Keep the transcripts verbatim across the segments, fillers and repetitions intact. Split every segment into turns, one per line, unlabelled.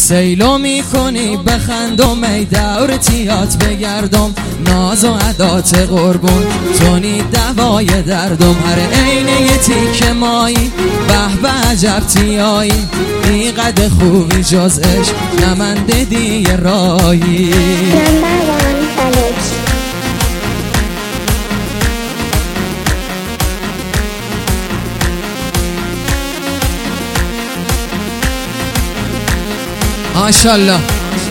سیلو میکنی بخندم ای دور تیات بگردم، ناز و عدات قربون تونی دوای دردم. هر عینه یه تیک مایی به به عجب تیایی، بی قد خوبی جز عشق نمنده دی رایی. ماشاءالله.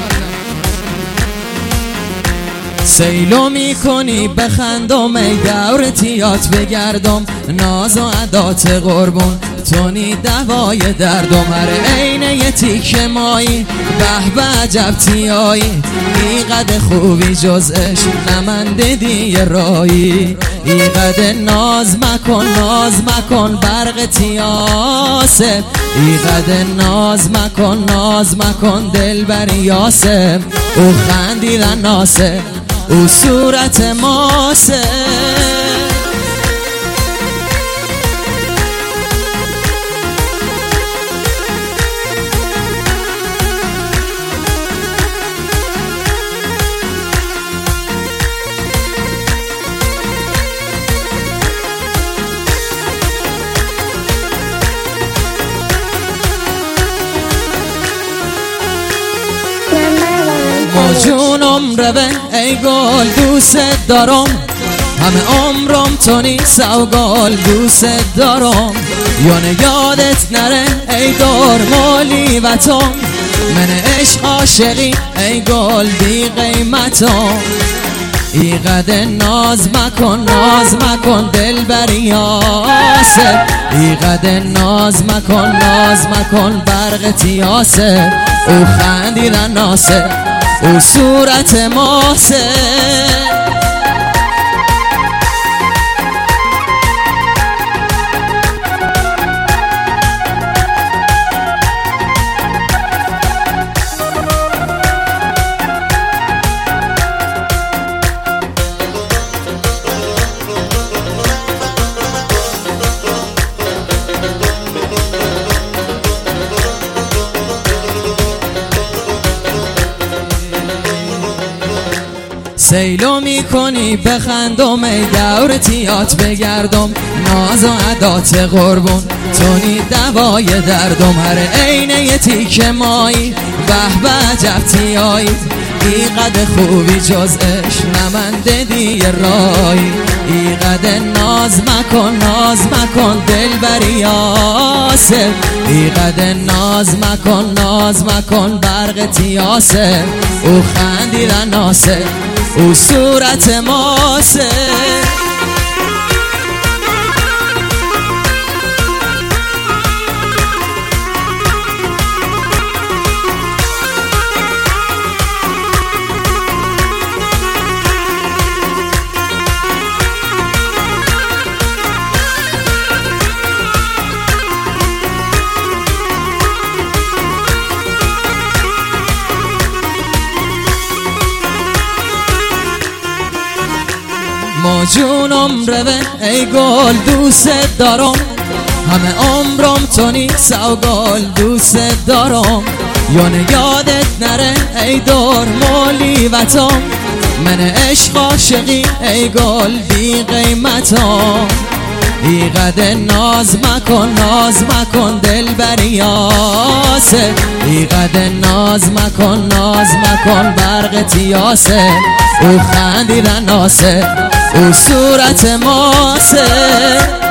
سیلو میکنی بخندم ای دور تیات بگردم، ناز و عدات قربون تونی دوای دردم. هر عینه یه تیک مایی به به عجب تیایی، بی قد خوبی جز عشق نمنده دی رایی. بی قد ناز مکن ناز مکن برق تیاسه، بی قد ناز مکن ناز مکن دلبر یاسه. او خندیدن ناسه او صورت ماسه، جونم روه ای گل دوست دارم، همه عمرم تو نیست و گل دوست دارم. یانه یادت نره ای دار مالی و تو، من عشق عاشقی ای گل بی قیمتم. ای قد ناز مکن ناز مکن دلبر یاسه، ای قد ناز مکن ناز مکن برق تیاسه. او خندیدن ناسه او صورت ماسه، سیلو میکنی بخندم ای دور تیات بگردم، ناز و عدات قربون تونی دوای دردم. هر عینه یه تیک مایی به به عجب تیایی، بی قد خوبی جز عشق نمنده دی رایی. بی قد ناز مکن ناز مکن دلبر یاسه، بی قد ناز مکن ناز مکن برق تیاسه. او خندیدن ناسه او صورت ماسه، ما جونم روه ای گل دوست دارم، همه عمرم تو نیست و گل دوست دارم. یانه یادت نره ای دار مالی و تو، من عشق عاشقی ای گل بی قیمتم. بی قد ناز مکن ناز مکن دلبر یاسه، بی قد ناز مکن ناز مکن برق تیاسه. او خندیدن ناسه او صورت ماسه.